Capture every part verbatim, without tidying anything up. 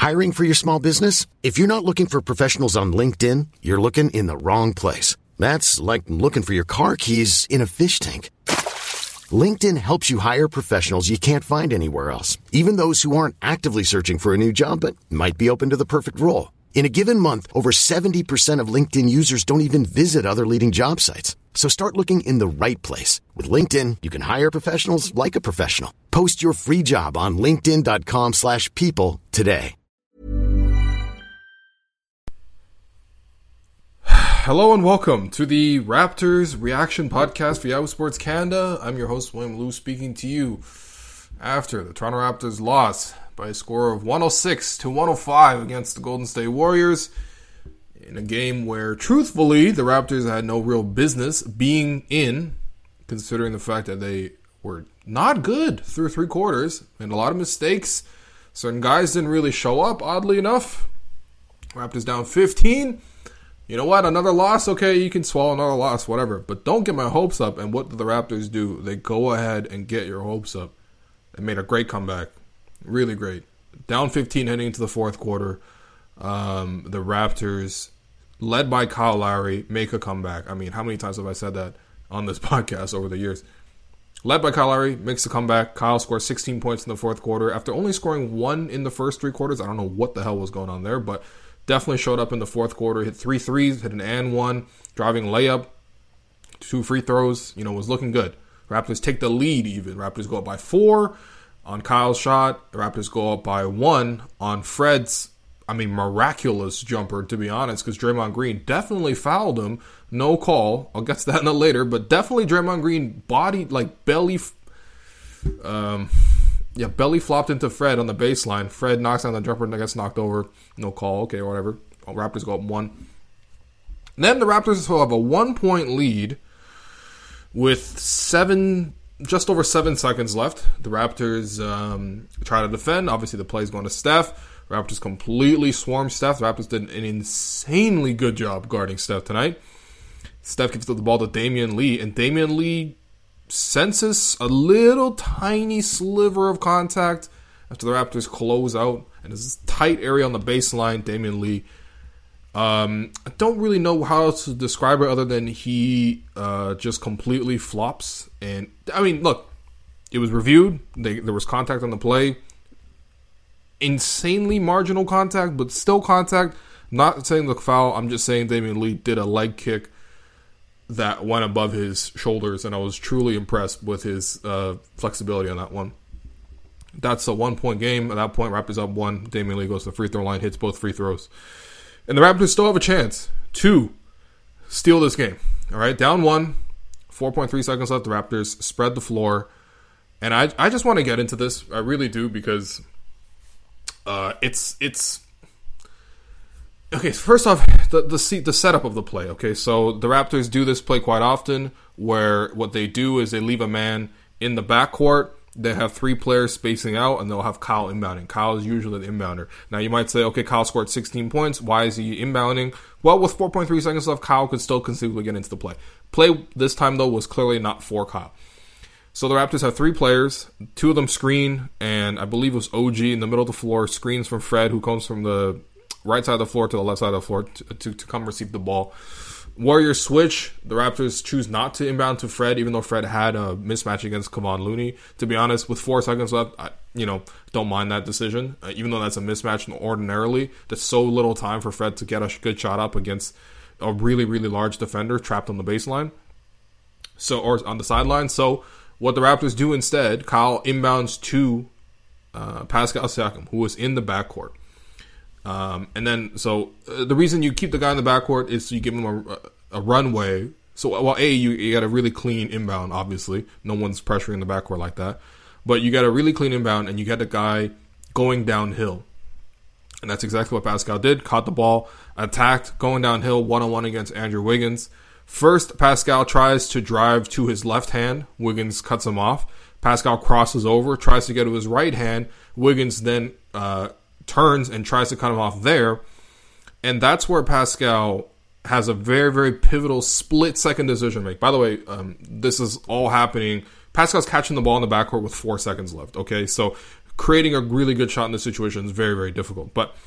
Hiring for your small business? If you're not looking for professionals on LinkedIn, you're looking in the wrong place. That's like looking for your car keys in a fish tank. LinkedIn helps you hire professionals you can't find anywhere else, even those who aren't actively searching for a new job but might be open to the perfect role. In a given month, over seventy percent of LinkedIn users don't even visit other leading job sites. So start looking in the right place. With LinkedIn, you can hire professionals like a professional. Post your free job on linkedin.com slash people today. Hello and welcome to the Raptors Reaction Podcast for Yahoo Sports Canada. I'm your host, William Liu, speaking to you after the Toronto Raptors lost by a score of one oh six to one oh five against the Golden State Warriors in a game where, truthfully, the Raptors had no real business being in, considering the fact that they were not good through three quarters, and a lot of mistakes. Certain guys didn't really show up, oddly enough. Raptors down fifteen. You know what? Another loss? Okay, you can swallow another loss, whatever. But don't get my hopes up. And what did the Raptors do? They go ahead and get your hopes up. They made a great comeback. Really great. Down fifteen heading into the fourth quarter. Um, the Raptors, led by Kyle Lowry, make a comeback. I mean, how many times have I said that on this podcast over the years? Led by Kyle Lowry, makes a comeback. Kyle scores sixteen points in the fourth quarter. After only scoring one in the first three quarters, I don't know what the hell was going on there, but definitely showed up in the fourth quarter. Hit three threes, hit an and one, driving layup, two free throws. You know, was looking good. Raptors take the lead even. Raptors go up by four on Kyle's shot. The Raptors go up by one on Fred's, I mean, miraculous jumper, to be honest, because Draymond Green definitely fouled him. No call. I'll get to that in a later, but definitely Draymond Green body, like belly, um, yeah, belly flopped into Fred on the baseline. Fred knocks down the jumper and gets knocked over. No call. Okay, whatever. Raptors go up one. Then the Raptors will have a one-point lead with seven, just over seven seconds left. The Raptors um, try to defend. Obviously, the play is going to Steph. Raptors completely swarm Steph. The Raptors did an insanely good job guarding Steph tonight. Steph gives the ball to Damian Lee, and Damian Lee senses a little tiny sliver of contact after the Raptors close out, and there's this tight area on the baseline. Damian Lee, um, I don't really know how to describe it other than he uh, just completely flops. And I mean, look, it was reviewed. They, there was contact on the play. Insanely marginal contact, but still contact. Not saying the foul. I'm just saying Damian Lee did a leg kick that went above his shoulders, and I was truly impressed with his uh, flexibility on that one. That's a one-point game. At that point, Raptors up one. Damian Lee goes to the free throw line, hits both free throws. And the Raptors still have a chance to steal this game. All right, down one, four point three seconds left. The Raptors spread the floor. And I I just want to get into this. I really do, because uh, it's... it's Okay, so first off, the the the setup of the play. Okay, so the Raptors do this play quite often, where what they do is they leave a man in the backcourt. They have three players spacing out, and they'll have Kyle inbounding. Kyle is usually the inbounder. Now, you might say, okay, Kyle scored sixteen points. Why is he inbounding? Well, with four point three seconds left, Kyle could still conceivably get into the play. Play this time, though, was clearly not for Kyle. So the Raptors have three players. Two of them screen, and I believe it was O G in the middle of the floor, screens from Fred, who comes from the right side of the floor to the left side of the floor to, to, to come receive the ball. Warriors switch. The Raptors choose not to inbound to Fred, even though Fred had a mismatch against Kevon Looney. To be honest, with four seconds left, I, you know, don't mind that decision. Uh, even though that's a mismatch ordinarily, there's so little time for Fred to get a good shot up against a really, really large defender trapped on the baseline, so or on the sideline. So what the Raptors do instead, Kyle inbounds to uh, Pascal Siakam, who was in the backcourt. Um, and then, so uh, the reason you keep the guy in the backcourt is so you give him a, a runway. So, well, A, you, you got a really clean inbound, obviously. No one's pressuring the backcourt like that. But you got a really clean inbound, and you get the guy going downhill. And that's exactly what Pascal did. Caught the ball, attacked, going downhill, one-on-one against Andrew Wiggins. First, Pascal tries to drive to his left hand. Wiggins cuts him off. Pascal crosses over, tries to get to his right hand. Wiggins then uh, turns and tries to cut him off there. And that's where Pascal has a very, very pivotal split-second decision to make. By the way, um, this is all happening. Pascal's catching the ball in the backcourt with four seconds left. Okay, so creating a really good shot in this situation is very, very difficult. But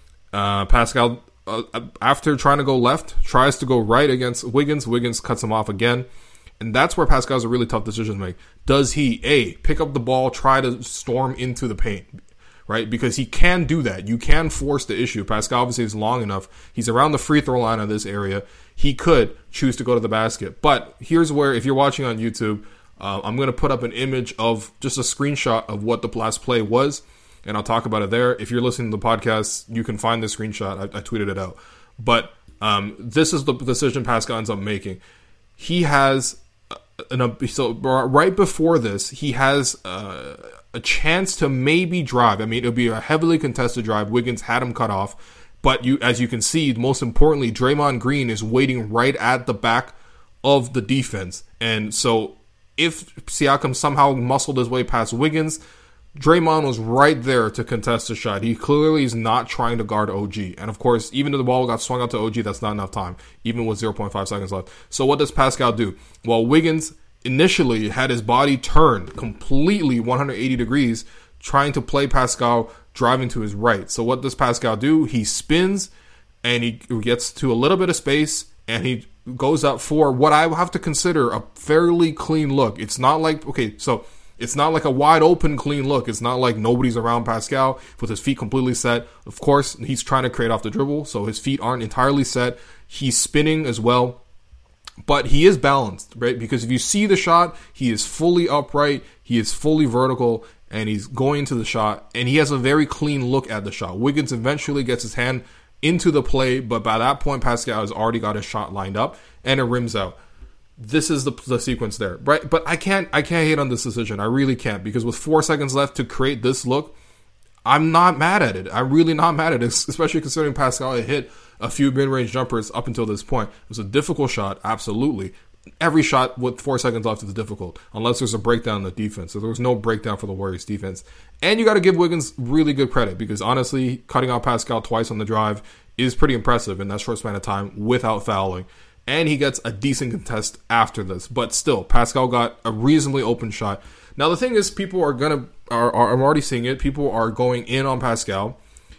uh, Pascal, uh, after trying to go left, tries to go right against Wiggins. Wiggins cuts him off again. And that's where Pascal's a really tough decision to make. Does he, A, pick up the ball, try to storm into the paint, right? Because he can do that. You can force the issue. Pascal obviously is long enough. He's around the free throw line of this area. He could choose to go to the basket. But here's where, if you're watching on YouTube, uh, I'm going to put up an image of just a screenshot of what the last play was, and I'll talk about it there. If you're listening to the podcast, you can find the screenshot. I, I tweeted it out. But um, this is the decision Pascal ends up making. He has, an, a, so right before this, he has uh, a chance to maybe drive. I mean, it'll be a heavily contested drive. Wiggins had him cut off. But you, as you can see, most importantly, Draymond Green is waiting right at the back of the defense. And so if Siakam somehow muscled his way past Wiggins, Draymond was right there to contest the shot. He clearly is not trying to guard O G. And of course, even if the ball got swung out to O G, that's not enough time, even with zero point five seconds left. So what does Pascal do? Well, Wiggins initially had his body turned completely one hundred eighty degrees, trying to play Pascal driving to his right. So what does Pascal do? He spins and he gets to a little bit of space and he goes up for what I have to consider a fairly clean look. It's not like, okay, so it's not like a wide open clean look. It's not like nobody's around Pascal with his feet completely set. Of course, he's trying to create off the dribble, so his feet aren't entirely set. He's spinning as well. But he is balanced, right? Because if you see the shot, he is fully upright, he is fully vertical, and he's going to the shot, and he has a very clean look at the shot. Wiggins eventually gets his hand into the play, but by that point, Pascal has already got his shot lined up, and it rims out. This is the, the sequence there, right? But I can't, I can't hate on this decision. I really can't, because with four seconds left to create this look, I'm not mad at it. I'm really not mad at it, especially considering Pascal had hit a few mid-range jumpers up until this point. It was a difficult shot, absolutely. Every shot with four seconds left is difficult, unless there's a breakdown in the defense. So there was no breakdown for the Warriors defense. And you got to give Wiggins really good credit, because honestly, cutting out Pascal twice on the drive is pretty impressive in that short span of time without fouling. And he gets a decent contest after this. But still, Pascal got a reasonably open shot. Now the thing is, people are going to, are, are, I'm already seeing it, people are going in on Pascal.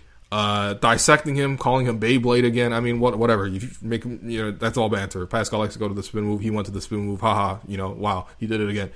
Uh, dissecting him, calling him Beyblade again. I mean, what, whatever. You make him, you know, that's all banter. Pascal likes to go to the spin move. He went to the spin move. Haha. You know, wow, he did it again.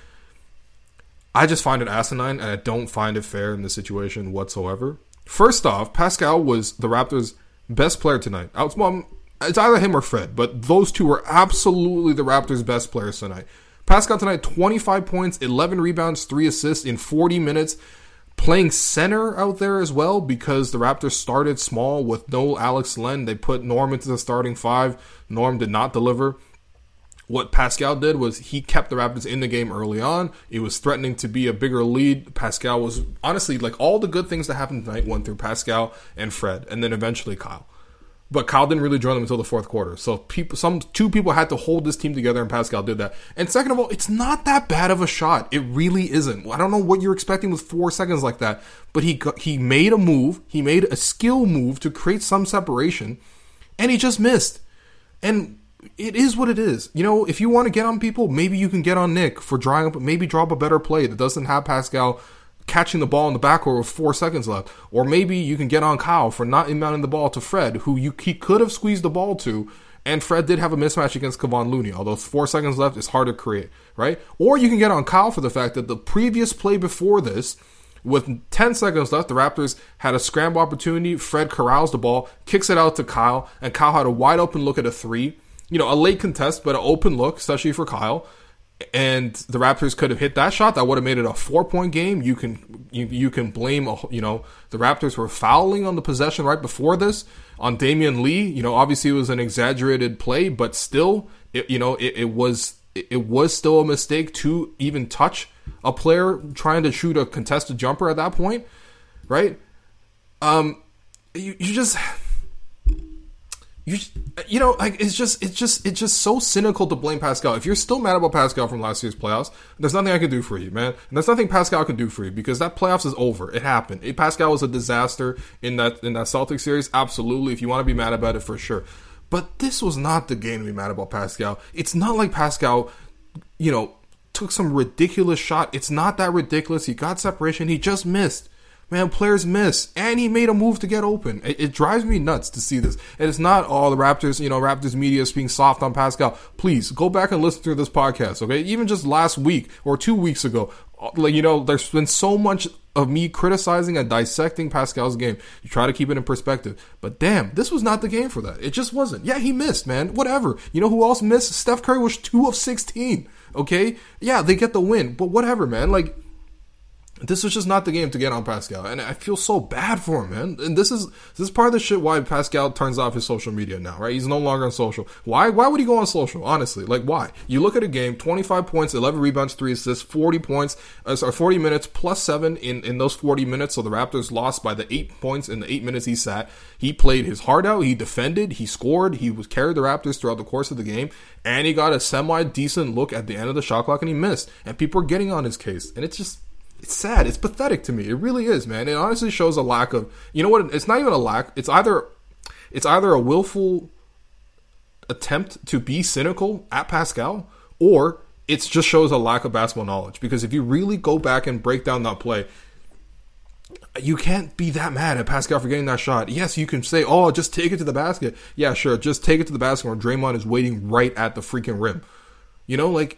I just find it asinine, and I don't find it fair in this situation whatsoever. First off, Pascal was the Raptors' best player tonight. I was, well, it's either him or Fred, but those two were absolutely the Raptors' best players tonight. Pascal tonight, twenty-five points, eleven rebounds, three assists in forty minutes. Playing center out there as well, because the Raptors started small with no Alex Len. They put Norm into the starting five. Norm did not deliver. What Pascal did was he kept the Raptors in the game early on. It was threatening to be a bigger lead. Pascal was, honestly, like all the good things that happened tonight went through Pascal and Fred, and then eventually Kyle. But Kyle didn't really join them until the fourth quarter. So people, some two people had to hold this team together, and Pascal did that. And second of all, it's not that bad of a shot. It really isn't. I don't know what you're expecting with four seconds like that, but he he made a move. He made a skill move to create some separation, and he just missed. And it is what it is. You know, if you want to get on people, maybe you can get on Nick for drawing up, maybe drop a better play that doesn't have Pascal catching the ball in the backcourt with four seconds left. Or maybe you can get on Kyle for not inbounding the ball to Fred, who you he could have squeezed the ball to, and Fred did have a mismatch against Kevon Looney, although four seconds left is hard to create, right? Or you can get on Kyle for the fact that the previous play before this, with ten seconds left, the Raptors had a scramble opportunity. Fred corrals the ball, kicks it out to Kyle, and Kyle had a wide open look at a three. You know, a late contest, but an open look, especially for Kyle. And the Raptors could have hit that shot. That would have made it a four-point game. You can you, you can blame, you know, the Raptors were fouling on the possession right before this on Damian Lee. You know, obviously it was an exaggerated play, but still, it, you know, it, it was it was still a mistake to even touch a player trying to shoot a contested jumper at that point, right? Um, you you just. You you know, like it's just it's just it's just so cynical to blame Pascal. If you're still mad about Pascal from last year's playoffs, there's nothing I can do for you, man. And there's nothing Pascal can do for you, because that playoffs is over. It happened. It, Pascal was a disaster in that in that Celtics series. Absolutely, if you want to be mad about it, for sure. But this was not the game to be mad about Pascal. It's not like Pascal, you know, took some ridiculous shot. It's not that ridiculous. He got separation. He just missed. Man, players miss, and he made a move to get open. It, it drives me nuts to see this. And it's not all the Raptors, you know, Raptors media is being soft on Pascal. Please, go back and listen to this podcast, okay? Even just last week or two weeks ago, like, you know, there's been so much of me criticizing and dissecting Pascal's game. You try to keep it in perspective. But damn, this was not the game for that. It just wasn't. Yeah, he missed, man. Whatever. You know who else missed? Steph Curry was two of sixteen, okay? Yeah, they get the win, but whatever, man. Like, this was just not the game to get on Pascal, and I feel so bad for him, man. And this is this is part of the shit why Pascal turns off his social media now, right? He's no longer on social. Why? Why would he go on social? Honestly, like why? You look at a game: twenty-five points, eleven rebounds, three assists, forty points, uh, sorry, forty minutes plus seven in in those forty minutes. So the Raptors lost by the eight points in the eight minutes he sat. He played his heart out. He defended. He scored. He was carried the Raptors throughout the course of the game, and he got a semi decent look at the end of the shot clock, and he missed. And people are getting on his case, and it's just. It's sad. It's pathetic to me. It really is, man. It honestly shows a lack of, you know what? It's not even a lack. It's either, it's either a willful attempt to be cynical at Pascal, or it just shows a lack of basketball knowledge. Because if you really go back and break down that play, you can't be that mad at Pascal for getting that shot. Yes, you can say, oh, just take it to the basket. Yeah, sure. Just take it to the basket where Draymond is waiting right at the freaking rim. You know, like,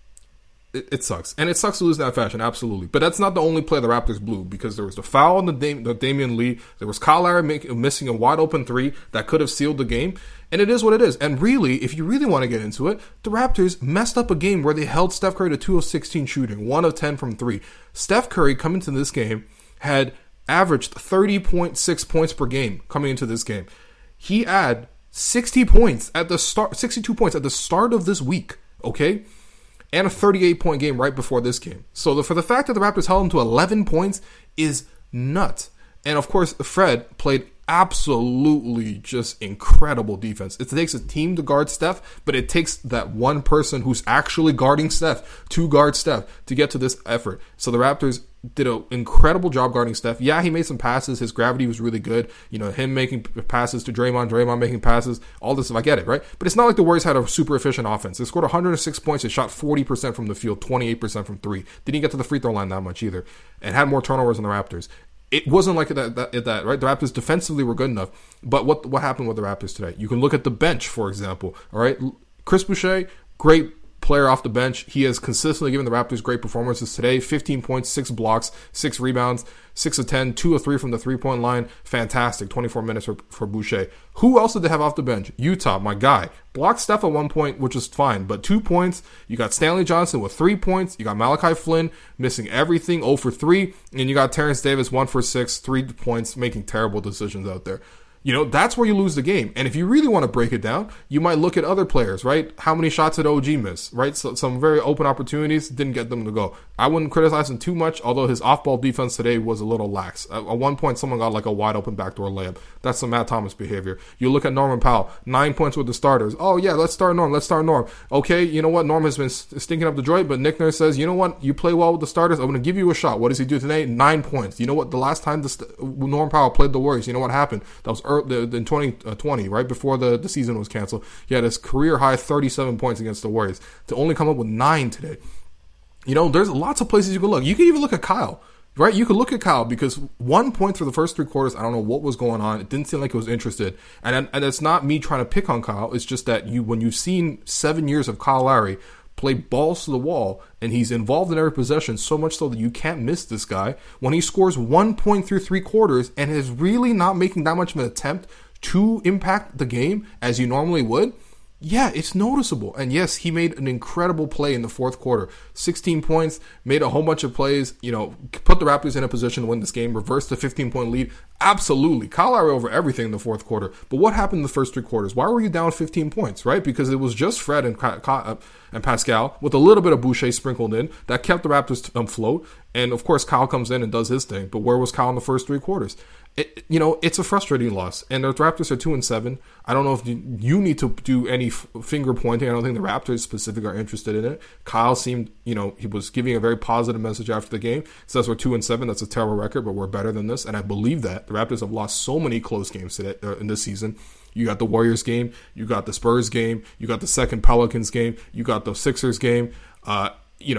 It, it sucks. And it sucks to lose in that fashion, absolutely. But that's not the only play the Raptors blew, because there was the foul on the, Dam- the Damian Lee. There was Kyle Lowry make, missing a wide-open three that could have sealed the game. And it is what it is. And really, if you really want to get into it, the Raptors messed up a game where they held Steph Curry to two of sixteen shooting, one of ten from three. Steph Curry, coming to this game, had averaged thirty point six points per game coming into this game. He had sixty points at the start, sixty-two points at the start of this week, okay? And a thirty-eight point game right before this game. So the, for the fact that the Raptors held him to eleven points is nuts. And of course, Fred played absolutely just incredible defense. It takes a team to guard Steph, but it takes that one person who's actually guarding Steph to guard Steph to get to this effort. So the Raptors did an incredible job guarding Steph. Yeah, he made some passes. His gravity was really good. You know, him making passes to Draymond, Draymond making passes, all this stuff. I get it, right? But it's not like the Warriors had a super efficient offense. They scored one hundred six points. They shot forty percent from the field, twenty-eight percent from three. Didn't get to the free throw line that much either. And had more turnovers than the Raptors. It wasn't like that, that, that, right? The Raptors defensively were good enough. But what what happened with the Raptors today? You can look at the bench, for example. All right, Chris Boucher, great player off the bench. He has consistently given the Raptors great performances today. fifteen points, six blocks, six rebounds, six of ten, two of three from the three-point line. Fantastic. twenty-four minutes for, for Boucher. Who else did they have off the bench? Utah, my guy. Blocked Steph at one point, which was fine, but two points. You got Stanley Johnson with three points. You got Malachi Flynn missing everything, zero for three. And you got Terrence Davis, one for six, three points, making terrible decisions out there. You know, that's where you lose the game. And if you really want to break it down, you might look at other players, right? How many shots did O G miss, right? So, some very open opportunities, didn't get them to go. I wouldn't criticize him too much, although his off-ball defense today was a little lax. At, at one point, someone got like a wide-open backdoor layup. That's some Matt Thomas behavior. You look at Norman Powell, nine points with the starters. Oh, yeah, let's start Norm. Let's start Norm. Okay, you know what? Norm has been stinking up the joint, but Nick Nurse says, you know what? You play well with the starters. I'm going to give you a shot. What does he do today? Nine points. You know what? The last time the st- Norm Powell played the Warriors, you know what happened? That was early, the, in twenty twenty, right before the, the season was canceled. He had his career high thirty-seven points against the Warriors. To only come up with nine today. You know, there's lots of places you can look. You can even look at Kyle, right? You could look at Kyle because one point for the first three quarters, I don't know what was going on. It didn't seem like he was interested. And and it's not me trying to pick on Kyle. It's just that you when you've seen seven years of Kyle Lowry play balls to the wall, and he's involved in every possession, so much so that you can't miss this guy. When he scores one point through three quarters and is really not making that much of an attempt to impact the game as you normally would, yeah, it's noticeable. And yes, he made an incredible play in the fourth quarter. sixteen points, made a whole bunch of plays, you know, put the Raptors in a position to win this game, reversed the fifteen-point lead. Absolutely. Kyle Lowry over everything in the fourth quarter. But what happened in the first three quarters? Why were you down fifteen points, right? Because it was just Fred and, and Pascal with a little bit of Boucher sprinkled in that kept the Raptors afloat. And, of course, Kyle comes in and does his thing. But where was Kyle in the first three quarters? It, you know, it's a frustrating loss, and the Raptors are two and seven. I don't know if you, you need to do any f- finger pointing. I don't think the Raptors specifically are interested in it. Kyle seemed, you know, he was giving a very positive message after the game. Says we're two and seven. That's a terrible record, but we're better than this, and I believe that. The Raptors have lost so many close games today uh, in this season. You got the Warriors game, you got the Spurs game, you got the second Pelicans game, you got the Sixers game. Uh, you know,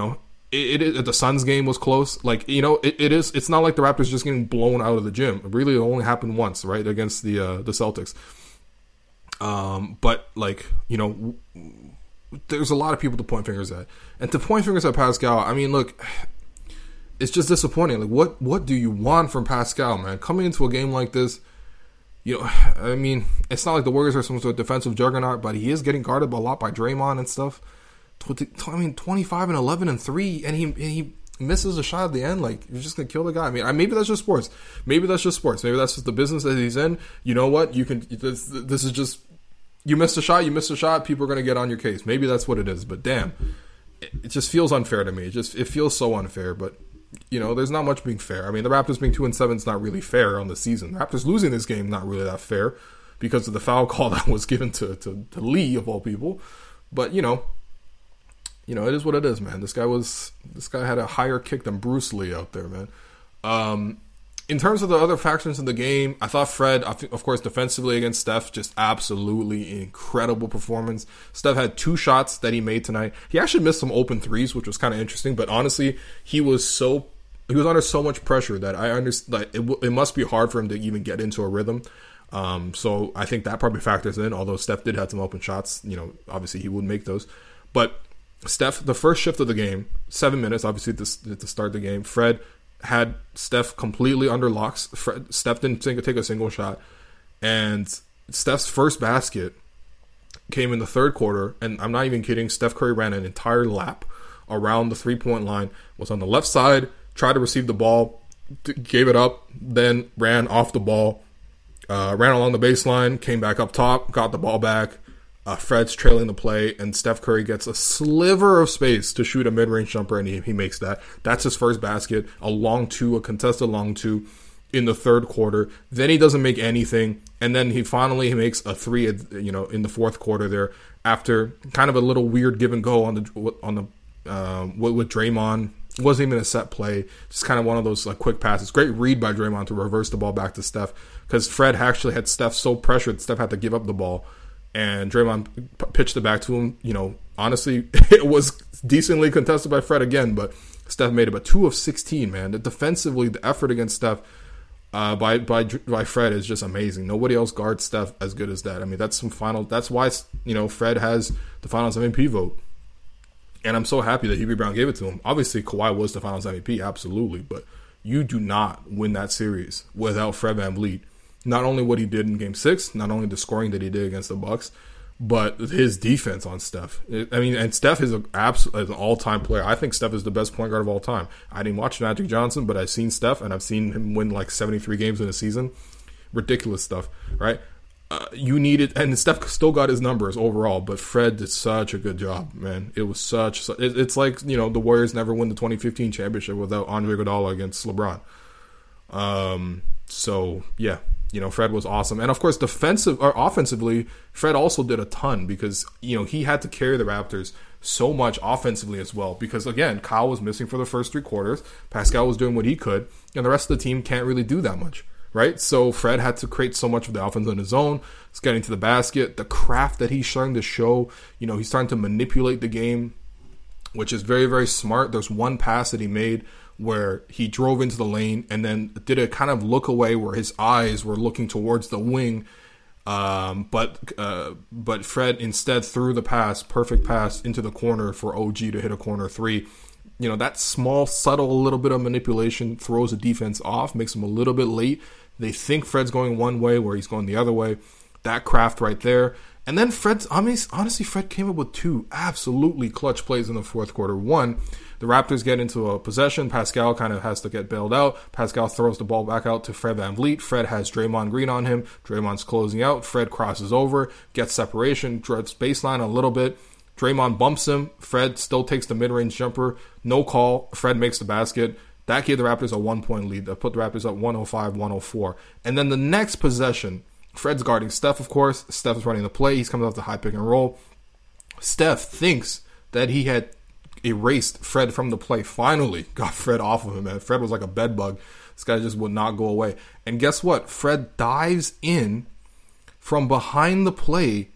it, it the Suns game was close. Like, you know, it, it is. It's not like the Raptors just getting blown out of the gym. It really only happened once, right, against the uh, the Celtics. Um, but like, you know, there's a lot of people to point fingers at, and to point fingers at Pascal. I mean, look, it's just disappointing. Like, what what do you want from Pascal, man? Coming into a game like this, you know, I mean, it's not like the Warriors are some sort of defensive juggernaut, but he is getting guarded a lot by Draymond and stuff. I mean, twenty-five and eleven and three, and he and he misses a shot at the end. Like, you're just gonna kill the guy. I mean, maybe that's just sports. Maybe that's just sports. Maybe that's just the business that he's in. You know what? You can. This, this is just. You missed a shot. You missed a shot. People are gonna get on your case. Maybe that's what it is. But damn, it, it just feels unfair to me. It just it feels so unfair. But you know, there's not much being fair. I mean, the Raptors being two and seven is not really fair on the season. The Raptors losing this game not really that fair because of the foul call that was given to to, to Lee of all people. But you know. You know, it is what it is, man. This guy was, this guy had a higher kick than Bruce Lee out there, man. Um, in terms of the other factions in the game, I thought Fred, of course, defensively against Steph, just absolutely incredible performance. Steph had two shots that he made tonight. He actually missed some open threes, which was kind of interesting. But honestly, he was so, he was under so much pressure that I understand that it, it must be hard for him to even get into a rhythm. Um, so I think that probably factors in. Although Steph did have some open shots, you know, obviously he would make those, but. Steph, the first shift of the game, seven minutes, obviously, to, to start the game. Fred had Steph completely under locks. Fred, Steph didn't take, take a single shot. And Steph's first basket came in the third quarter. And I'm not even kidding. Steph Curry ran an entire lap around the three-point line, was on the left side, tried to receive the ball, gave it up, then ran off the ball, uh, ran along the baseline, came back up top, got the ball back. Uh, Fred's trailing the play, and Steph Curry gets a sliver of space to shoot a mid-range jumper, and he, he makes that. That's his first basket, a long two, a contested long two in the third quarter. Then he doesn't make anything, and then he finally makes a three, you know, in the fourth quarter there after kind of a little weird give and go on the on the um, with, with Draymond. It wasn't even a set play, just kind of one of those like quick passes. Great read by Draymond to reverse the ball back to Steph because Fred actually had Steph so pressured, Steph had to give up the ball. And Draymond pitched it back to him. You know, honestly, it was decently contested by Fred again, but Steph made it. But two of sixteen, man. The defensively, the effort against Steph uh, by by by Fred is just amazing. Nobody else guards Steph as good as that. I mean, that's some final. That's why, you know, Fred has the Finals M V P vote. And I'm so happy that Hubie Brown gave it to him. Obviously, Kawhi was the Finals M V P, absolutely. But you do not win that series without Fred VanVleet. Not only what he did in Game Six, not only the scoring that he did against the Bucks, but his defense on Steph. I mean, and Steph is, a, is an all-time player. I think Steph is the best point guard of all time. I didn't watch Magic Johnson, but I've seen Steph, and I've seen him win like seventy-three games in a season. Ridiculous stuff, right? Uh, you needed, and Steph still got his numbers overall, but Fred did such a good job, man. It was such, it, it's like, you know, the Warriors never win the twenty fifteen championship without Andre Iguodala against LeBron. Um, so, yeah. You know, Fred was awesome. And, of course, defensive or offensively, Fred also did a ton because, you know, he had to carry the Raptors so much offensively as well. Because, again, Kyle was missing for the first three quarters. Pascal was doing what he could. And the rest of the team can't really do that much, right? So Fred had to create so much of the offense on his own. He's getting to the basket. The craft that he's starting to show, you know, he's starting to manipulate the game, which is very, very smart. There's one pass that he made where he drove into the lane and then did a kind of look away where his eyes were looking towards the wing. Um, but uh, but Fred instead threw the pass, perfect pass, into the corner for O G to hit a corner three. You know, that small, subtle little bit of manipulation throws the defense off, makes them a little bit late. They think Fred's going one way where he's going the other way. That craft right there. And then Fred's, honestly, Fred came up with two absolutely clutch plays in the fourth quarter. One, the Raptors get into a possession. Pascal kind of has to get bailed out. Pascal throws the ball back out to Fred VanVleet. Fred has Draymond Green on him. Draymond's closing out. Fred crosses over, gets separation, dreads baseline a little bit. Draymond bumps him. Fred still takes the mid-range jumper. No call. Fred makes the basket. That gave the Raptors a one-point lead. That put the Raptors up one oh five one oh four. And then the next possession, Fred's guarding Steph, of course. Steph is running the play. He's coming off the high pick and roll. Steph thinks that he had erased Fred from the play. Finally got Fred off of him, man. Fred was like a bed bug. This guy just would not go away. And guess what? Fred dives in from behind the play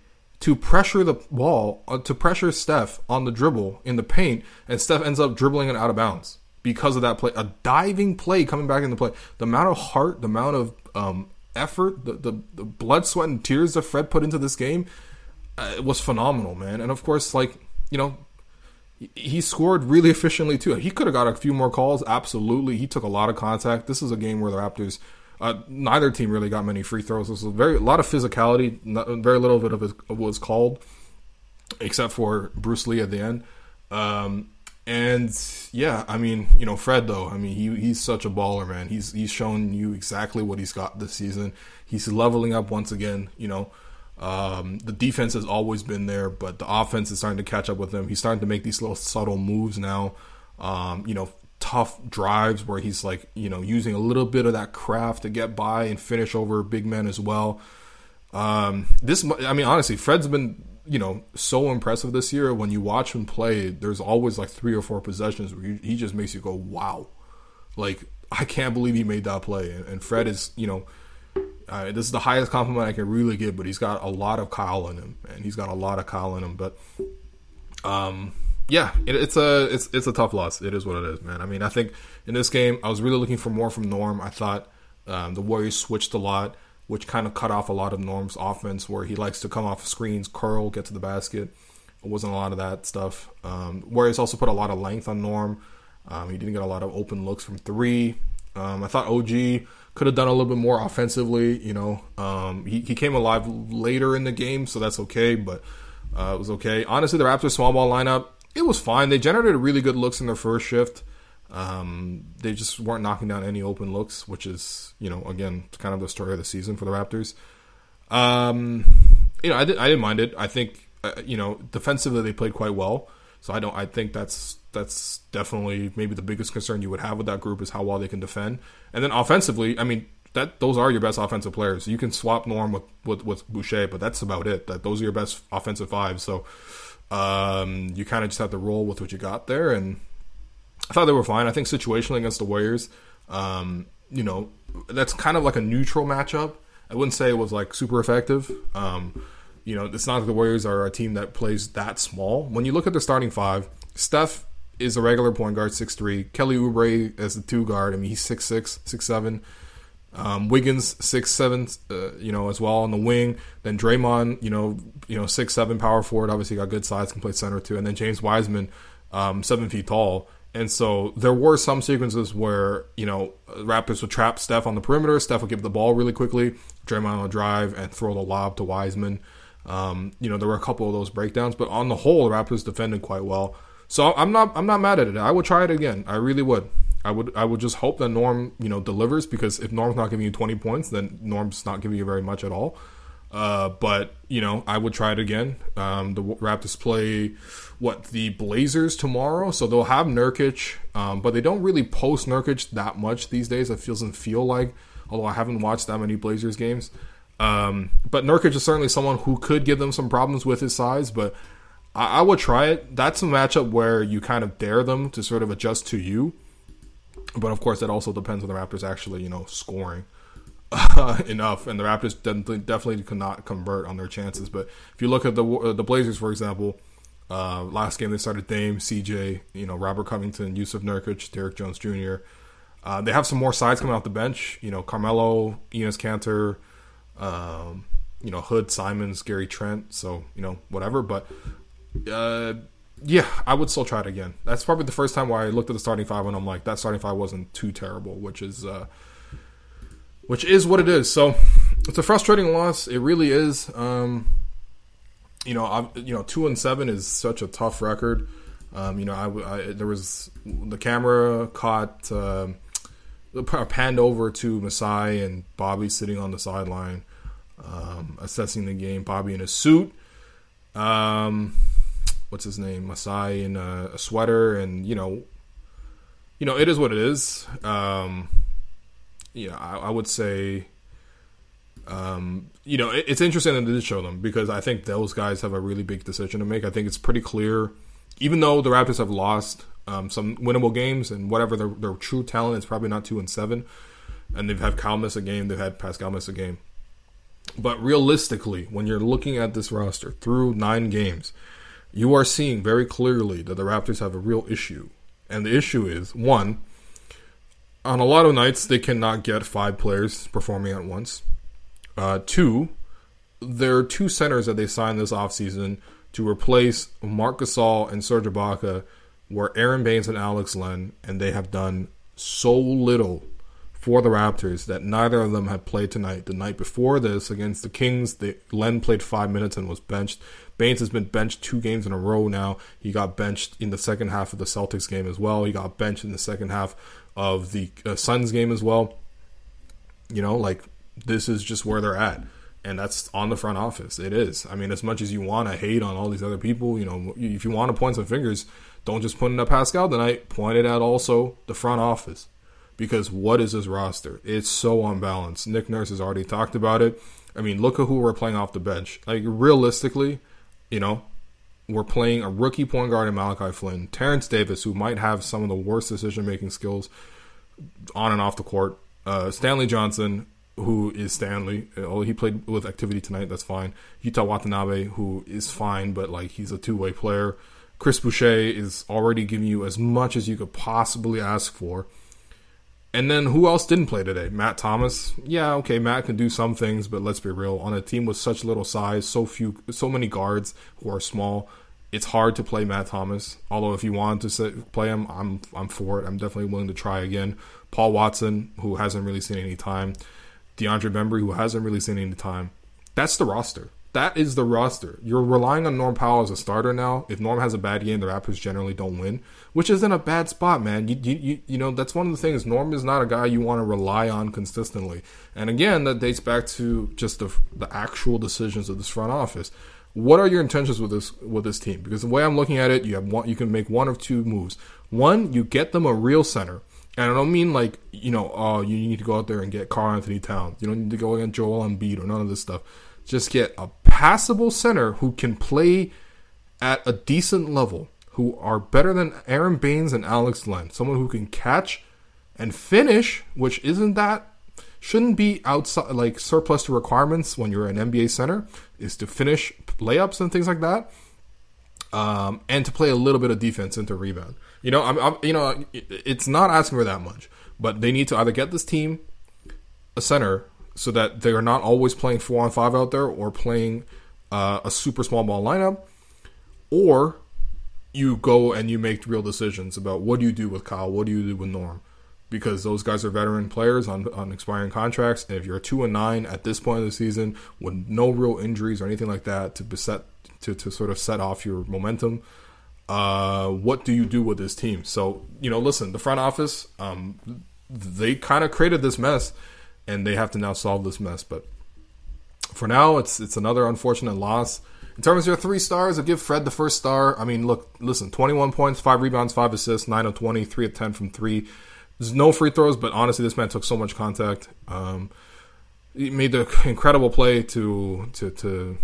to pressure the ball, uh, to pressure Steph on the dribble in the paint, and Steph ends up dribbling it out of bounds because of that play. A diving play coming back into play. The amount of heart, the amount of um, effort, the, the, the blood, sweat, and tears that Fred put into this game uh, was phenomenal, man. And of course, like, you know, he scored really efficiently too. He could have got a few more calls, absolutely. He took a lot of contact. This is a game where the Raptors, uh, neither team really got many free throws. This was a very a lot of physicality. Not, very little of it was called, except for Bruce Lee at the end. Um, and yeah, I mean, you know, Fred though, I mean, he he's such a baller, man. He's he's shown you exactly what he's got this season. He's leveling up once again, you know. Um, the defense has always been there, but the offense is starting to catch up with him. He's starting to make these little subtle moves now. Um, you know, tough drives where he's like, you know, using a little bit of that craft to get by and finish over big men as well. Um, this, I mean, honestly, Fred's been, you know, so impressive this year. When you watch him play, there's always like three or four possessions where he just makes you go, wow. Like, I can't believe he made that play. And, and Fred is, you know, Uh, this is the highest compliment I can really give, but he's got a lot of Kyle in him, and he's got a lot of Kyle in him. But, um, yeah, it, it's a it's it's a tough loss. It is what it is, man. I mean, I think in this game, I was really looking for more from Norm. I thought um, the Warriors switched a lot, which kind of cut off a lot of Norm's offense, where he likes to come off screens, curl, get to the basket. It wasn't a lot of that stuff. Um, Warriors also put a lot of length on Norm. Um, he didn't get a lot of open looks from three. Um, I thought O G could have done a little bit more offensively, you know. Um, he, he came alive later in the game, so that's okay, but uh, it was okay. Honestly, the Raptors small ball lineup, it was fine. They generated really good looks in their first shift. Um, they just weren't knocking down any open looks, which is, you know, again, kind of the story of the season for the Raptors. Um, you know, I, did, I didn't mind it. I think, uh, you know, defensively they played quite well. So I don't. I think that's that's definitely maybe the biggest concern you would have with that group is how well they can defend. And then offensively, I mean, that those are your best offensive players. You can swap Norm with, with, with Boucher, but that's about it. That those are your best offensive fives. So um, you kind of just have to roll with what you got there. And I thought they were fine. I think situationally against the Warriors, um, you know, that's kind of like a neutral matchup. I wouldn't say it was like super effective. Um, You know, it's not that the Warriors are a team that plays that small. When you look at the starting five, Steph is a regular point guard, six three. Kelly Oubre as the two guard. I mean, he's six six, six seven. Um, Wiggins, six seven, uh, you know, as well on the wing. Then Draymond, you know, you know, six seven power forward. Obviously got good size, can play center too. And then James Wiseman, um, seven feet tall. And so there were some sequences where, you know, Raptors would trap Steph on the perimeter. Steph would give the ball really quickly. Draymond would drive and throw the lob to Wiseman. Um, you know, there were a couple of those breakdowns, but on the whole, the Raptors defended quite well. So I'm not, I'm not mad at it. I would try it again. I really would. I would, I would just hope that Norm, you know, delivers, because if Norm's not giving you twenty points, then Norm's not giving you very much at all. Uh, but you know, I would try it again. Um, the Raptors play what the Blazers tomorrow, so they'll have Nurkic, um, but they don't really post Nurkic that much these days. It doesn't feel like, although I haven't watched that many Blazers games. Um, but Nurkic is certainly someone who could give them some problems with his size, but I, I would try it. That's a matchup where you kind of dare them to sort of adjust to you. But of course, that also depends on the Raptors actually, you know, scoring uh, enough. And the Raptors definitely, definitely could not convert on their chances. But if you look at the uh, the Blazers, for example, uh, last game they started Dame, C J, you know, Robert Covington, Yusuf Nurkic, Derrick Jones Junior Uh, they have some more sides coming off the bench. You know, Carmelo, Enes Kanter, Um, you know, Hood, Simons, Gary Trent, so, you know, whatever. But, uh, yeah, I would still try it again. That's probably the first time where I looked at the starting five and I'm like, that starting five wasn't too terrible, which is, uh, which is what it is. So, it's a frustrating loss. It really is. Um, you know, I, you know, two and seven is such a tough record. Um, you know, I, I there was the camera caught. Uh, panned over to Masai and Bobby sitting on the sideline, um, assessing the game. Bobby in a suit. Um, what's his name? Masai in a, a sweater, and you know, you know, it is what it is. Um, you know, I, I would say, um, you know, it, it's interesting that they did show them, because I think those guys have a really big decision to make. I think it's pretty clear, even though the Raptors have lost Um, some winnable games, and whatever their, their true talent is probably not two and seven, and they've had Kyle miss a game, they've had Pascal miss a game. But realistically, when you're looking at this roster through nine games, you are seeing very clearly that the Raptors have a real issue. And the issue is, one, on a lot of nights, they cannot get five players performing at once. Uh, two, there are two centers that they signed this offseason to replace Marc Gasol and Serge Ibaka, were Aaron Baines and Alex Len, and they have done so little for the Raptors that neither of them had played tonight. The night before this, against the Kings, they, Len played five minutes and was benched. Baines has been benched two games in a row now. He got benched in the second half of the Celtics game as well. He got benched in the second half of the uh, Suns game as well. You know, like, this is just where they're at. And that's on the front office. It is. I mean, as much as you want to hate on all these other people, you know, if you want to point some fingers, don't just point it at Pascal tonight. Point it at also the front office. Because what is this roster? It's so unbalanced. Nick Nurse has already talked about it. I mean, look at who we're playing off the bench. Like, realistically, you know, we're playing a rookie point guard in Malachi Flynn, Terrence Davis, who might have some of the worst decision-making skills on and off the court, uh, Stanley Johnson, who is Stanley. Oh, he played with activity tonight. That's fine. Yuta Watanabe, who is fine, but like he's a two-way player. Chris Boucher is already giving you as much as you could possibly ask for. And then who else didn't play today? Matt Thomas. Yeah, okay, Matt can do some things, but let's be real. On a team with such little size, so few, so many guards who are small, it's hard to play Matt Thomas. Although if you want to sit, play him, I'm I'm for it. I'm definitely willing to try again. Paul Watson, who hasn't really seen any time. DeAndre Bembry, who hasn't really seen any time. That's the roster. That is the roster. You're relying on Norm Powell as a starter now. If Norm has a bad game, the Raptors generally don't win, which isn't a bad spot, man. You, you, you, you know, that's one of the things. Norm is not a guy you want to rely on consistently. And again, that dates back to just the, the actual decisions of this front office. What are your intentions with this with this team? Because the way I'm looking at it, you have one, you can make one of two moves. One, you get them a real center. And I don't mean like, you know, oh, you need to go out there and get Karl Anthony Towns. You don't need to go against Joel Embiid or none of this stuff. Just get a passable center who can play at a decent level, who are better than Aaron Baines and Alex Len. Someone who can catch and finish, which isn't that, shouldn't be outside, like surplus to requirements when you're an N B A center, is to finish layups and things like that. Um, and to play a little bit of defense into rebound. You know, I'm, I'm, you know, it's not asking for that much, but they need to either get this team a center so that they are not always playing four on five out there or playing uh, a super small ball lineup, or you go and you make real decisions about what do you do with Kyle, what do you do with Norm, because those guys are veteran players on on expiring contracts, and if you're two and nine at this point of the season with no real injuries or anything like that to beset to to sort of set off your momentum. Uh, what do you do with this team? So, you know, listen, the front office, um, they kind of created this mess, and they have to now solve this mess. But for now, it's it's another unfortunate loss. In terms of your three stars, I'll give Fred the first star. I mean, look, listen, twenty-one points, five rebounds, five assists, nine of twenty, three of ten from three. There's no free throws, but honestly, this man took so much contact. Um, he made the incredible play to to to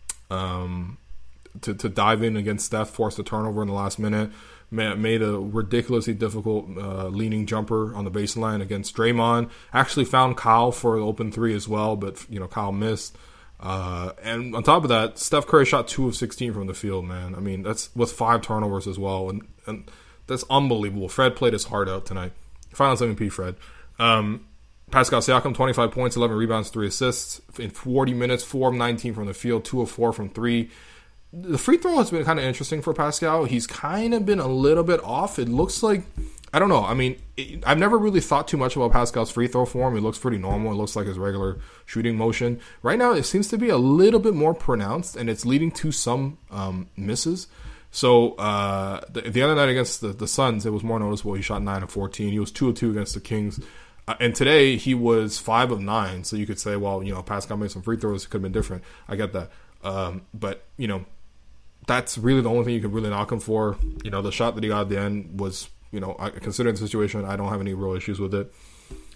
um. To, to dive in against Steph, forced a turnover in the last minute, made a ridiculously difficult uh, leaning jumper on the baseline against Draymond. Actually found Kyle for the open three as well, but you know Kyle missed. Uh, and on top of that, Steph Curry shot two of sixteen from the field, man. I mean, that's with five turnovers as well, and, and that's unbelievable. Fred played his heart out tonight. Finals M V P, Fred. Um, Pascal Siakam, twenty-five points, eleven rebounds, three assists in forty minutes, four of nineteen from the field, two of four from three. The free throw has been kind of interesting for Pascal. He's kind of been a little bit off. It looks like, I don't know. I mean, it, I've never really thought too much about Pascal's free throw form. It looks pretty normal. It looks like his regular shooting motion. Right now, it seems to be a little bit more pronounced, and it's leading to some um, misses. So uh, the, the other night against the, the Suns, it was more noticeable. He shot nine of fourteen. He was two of two against the Kings. Uh, and today, he was five of nine. So you could say, well, you know, Pascal made some free throws. It could have been different. I get that. Um, but, you know, that's really the only thing you can really knock him for. You know, the shot that he got at the end was, you know, considering the situation, I don't have any real issues with it.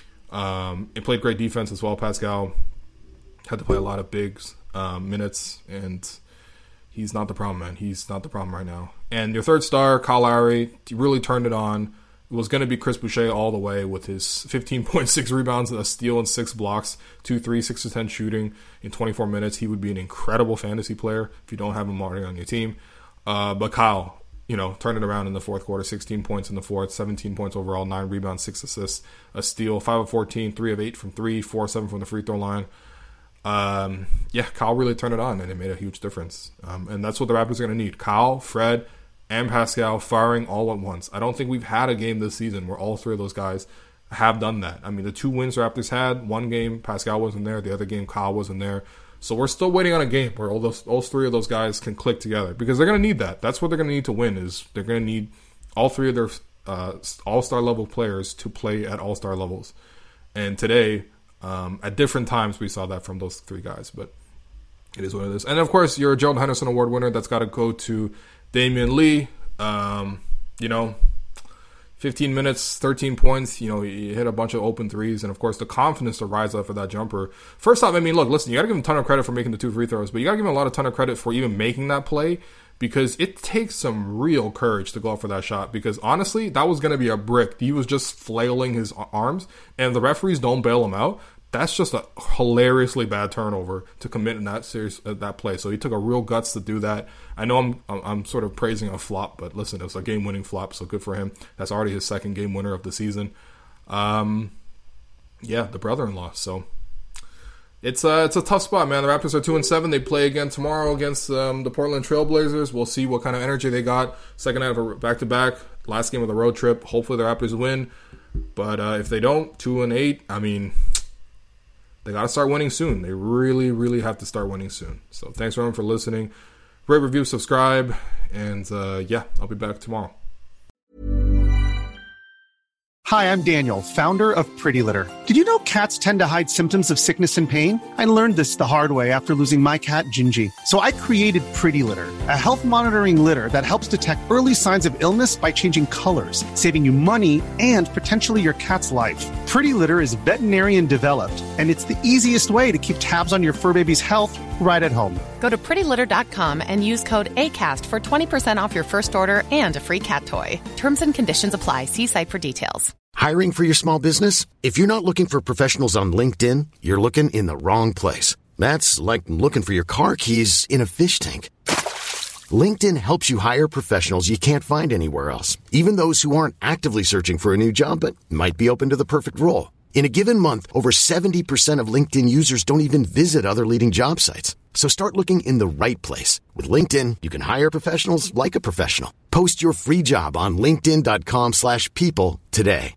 Um, he played great defense as well. Pascal had to play a lot of bigs um, minutes, and he's not the problem, man. He's not the problem right now. And your third star, Kyle Lowry, he really turned it on was going to be Chris Boucher all the way with his fifteen point six rebounds, a steal, and six blocks, two three, six to ten shooting in twenty-four minutes. He would be an incredible fantasy player if you don't have him already on your team. Uh, but Kyle, you know, turned it around in the fourth quarter, sixteen points in the fourth, seventeen points overall, nine rebounds, six assists, a steal, five of fourteen, three of eight from three, four of seven from the free throw line. Um, yeah, Kyle really turned it on, and it made a huge difference. Um, and that's what the Raptors are going to need. Kyle, Fred, and Pascal firing all at once. I don't think we've had a game this season where all three of those guys have done that. I mean, the two wins Raptors had, one game Pascal wasn't there, the other game Kyle wasn't there. So we're still waiting on a game where all those, all three of those guys can click together, because they're going to need that. That's what they're going to need to win. Is they're going to need all three of their uh, all-star level players to play at all-star levels. And today, um, at different times, we saw that from those three guys. But it is what it is. And of course, you're a Gerald Henderson Award winner. That's got to go to Damian Lee. Um, you know, fifteen minutes, thirteen points. You know, he hit a bunch of open threes, and of course, the confidence to rise up for that jumper. First off, I mean, look, listen, you got to give him a ton of credit for making the two free throws, but you got to give him a lot of ton of credit for even making that play, because it takes some real courage to go up for that shot. Because honestly, that was going to be a brick. He was just flailing his arms, and the referees don't bail him out. That's just a hilariously bad turnover to commit in that series, uh, that play. So he took a real guts to do that. I know I'm I'm, I'm sort of praising a flop, but listen, it was a game-winning flop, so good for him. That's already his second game winner of the season. Um, yeah, the brother-in-law. So it's a it's a tough spot, man. The Raptors are two and seven. They play again tomorrow against um, the Portland Trailblazers. We'll see what kind of energy they got. Second night of a back-to-back, last game of the road trip. Hopefully the Raptors win, but uh, if they don't, two and eight. I mean, they got to start winning soon. They really, really have to start winning soon. So thanks everyone for listening. Rate, review, subscribe, and uh, yeah, I'll be back tomorrow. Hi, I'm Daniel, founder of Pretty Litter. Did you know cats tend to hide symptoms of sickness and pain? I learned this the hard way after losing my cat, Gingy. So I created Pretty Litter, a health monitoring litter that helps detect early signs of illness by changing colors, saving you money and potentially your cat's life. Pretty Litter is veterinarian developed, and it's the easiest way to keep tabs on your fur baby's health right at home. Go to pretty litter dot com and use code ACAST for twenty percent off your first order and a free cat toy. Terms and conditions apply. See site for details. Hiring for your small business? If you're not looking for professionals on LinkedIn, you're looking in the wrong place. That's like looking for your car keys in a fish tank. LinkedIn helps you hire professionals you can't find anywhere else, even those who aren't actively searching for a new job but might be open to the perfect role. In a given month, over seventy percent of LinkedIn users don't even visit other leading job sites. So start looking in the right place. With LinkedIn, you can hire professionals like a professional. Post your free job on linkedin dot com slash people today.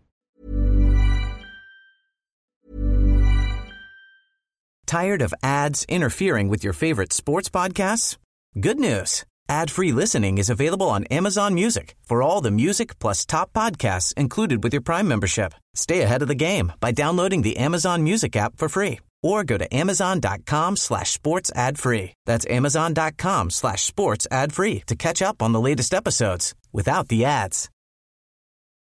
Tired of ads interfering with your favorite sports podcasts? Good news. Ad-free listening is available on Amazon Music for all the music plus top podcasts included with your Prime membership. Stay ahead of the game by downloading the Amazon Music app for free or go to amazon.com slash sports ad free. That's amazon.com slash sports ad free to catch up on the latest episodes without the ads.